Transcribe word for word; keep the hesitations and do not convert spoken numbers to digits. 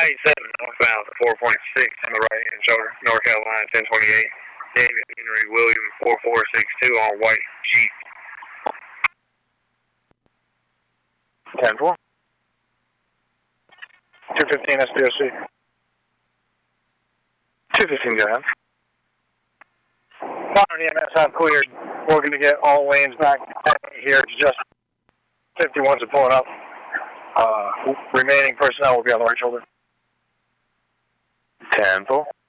eighty-seven, northbound four point six on the right hand shoulder, North Carolina ten twenty-eight. David Henry William four four six two on white Jeep. ten four. two fifteen S D O C. two fifteen, go ahead. Modern E M S have cleared. Working to get all lanes back here. Just fifty-ones are pulling up. Uh, remaining personnel will be on the right shoulder. ten four.